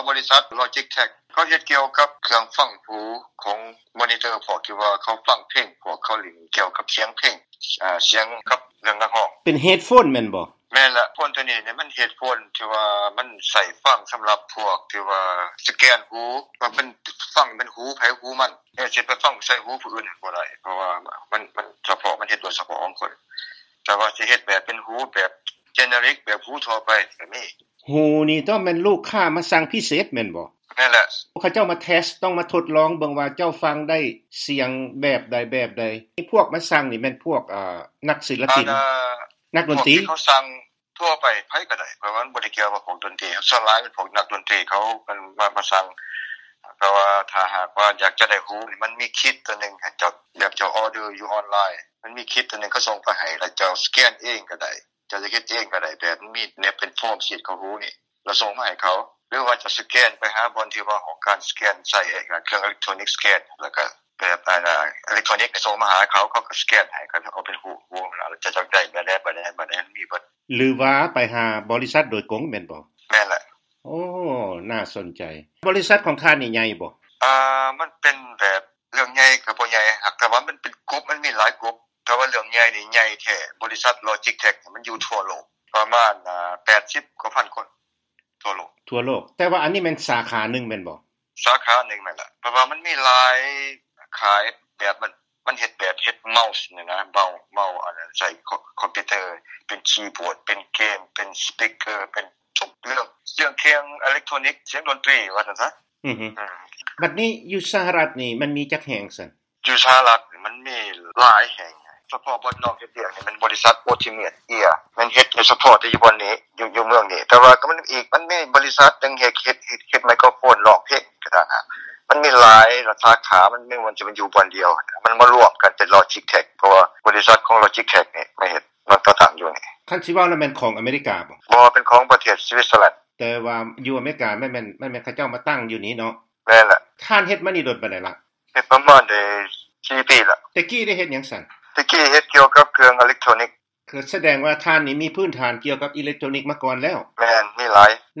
บริษัท Logitech เขาเฮ็ดเกี่ยวกับเครื่องฟังหูของมอนิเตอร์พวกที่ว่าเขาฟังเพลงพวกเขาเล่นเกี่ยวกับเสียงเพลงเสียงกับเรื่องนักร้องเป็นเฮดโฟนแม่นบ่แม่นละโฟนตัวนี้เนี่ยมันเฮดโฟนที่ว่ามันใส่ฟังสำหรับพวกที่ว่าสแกนหูว่าเป็นฟังเป็นหูไผหูมันสิไปฟังใส่หูผู้อื่นบ่ได้เพราะว่ามันเฉพาะมันเฮ็ดโดยเฉพาะของคนแต่ว่าสิเฮ็ดแบบเป็นหูแบบเจเนริกแบบหูทั่วไปก็มีหูนี่ต้องแม่นลูกค้ามาสั่งพิเศษแม่นบ่นั่นแหละเขาเจ้ามาเทสต้องมาทดลองเบิ่งว่าเจ้าฟังได้เสียงแบบใดแบบใดพวกมาสั่งนี่แม่นพวกนักศิลปินนักดนตรีเขาสั่งทั่วไปไผก็ได้เพราะว่าบ่ได้เกี่ยวกับของดนตรีส่วนหลายเป็นพวกนักดนตรีเขามันมาสั่งเพราะว่าถ้าหากว่าอยากจะได้หูนี่มันมีคิดตัวนึงให้เจ้าแบบเจ้าออเดอร์อยู่ออนไลน์มันมีคิดตัวนึงเขาส่งไปให้แล้วเจ้าสแกนเองก็ได้เจ้าจะเฮ็ดเองก็ได้แบบมีเนี่ยเป็นฟอร์มชีทของหูนี่เราส่งมาให้เขาหรือว่าจะสแกนไปหาบนที่ว่าของการสแกนใส่เครื่องอิเล็กทรอนิกส์สแกนแล้วก็แบบอิเล็กทรอนิกส์ส่งมาหาเขาก็สแกนให้ก็เอาเป็นหูแล้วจะจักได้แบบนั้นมีบ่หรือว่าไปหาบริษัทโดยตรงแม่นบ่แม่นแหละโอ้น่าสนใจบริษัทของท่านนี่ใหญ่บ่มันเป็นแบบเรื่องใหญ่ก็บ่ใหญ่แต่ว่ามันเป็นกลุ่มมันมีหลายกลุ่มแต่ว่าเรื่องใหญ่นี่ใหญ่แท้บริษัท Logitech มันอยู่ทั่วโลกประมาณ80กว่าพันคนทั่วโลกแต่ว่าอันนี้มันสาขานึงแม่นบ่สาขานึงแม่นล่ะเพราะว่ามันมีหลายขายแบบมันเฮ็ดแบบเฮ็ดเมาส์นี่นะเมาส์อันนั้นใส่คอมพิวเตอร์เป็นคีย์บอร์ดเป็นเกมเป็นสปีกเกอร์เป็นทุกเรื่องเครื่องอิเล็กทรอนิกส์เสียงดนตรีว่าซั่นซะบัดนี้อยู่สหรัฐนี่มันมีจักแห่งซั่นอยู่สหรัฐมันมีหลายแห่งเฉพาะบ่นอกเฮ็ดนี่มันบริษัท Ultimate Ear มันเฮ็ดเฉพาะอยู่บ่นี้อยู่เมืองนี้แต่ว่าก็มันมีบริษัทนึงเฮ็ดไมโครโฟนร้องเพลงก็ได้นะมันมีหลายสาขามันไม่ว่าจะมันอยู่บ่เดียวมันมารวมกันเป็น Logitech เพราะว่าบริษัทของ Logitech นี่มาเฮ็ดมันตั้งอยู่นี่คันสิเว้าแล้วแม่นของอเมริกาบ่เป็นของประเทศสวิตเซอร์แลนด์แต่ว่าอยู่อเมริกาแม่นเขาเจ้ามาตั้งอยู่นี้เนาะแม่นล่ะท่านเฮ็ดมานี่โดนปานใดล่ะเฮ็ดประมาณได้4ปีแล้วแต่กี้ได้เฮ็ดหยังซั่นแต่กี้เฮ็ดเกี่ยวกับเครื่องอิเล็กทรอนิกส์คือแสดงว่าท่านนี่มีพื้นฐานเกี่ยวกับอิเล็กทรอนิกส์มาก่อนแล้วแม่นมีหลาย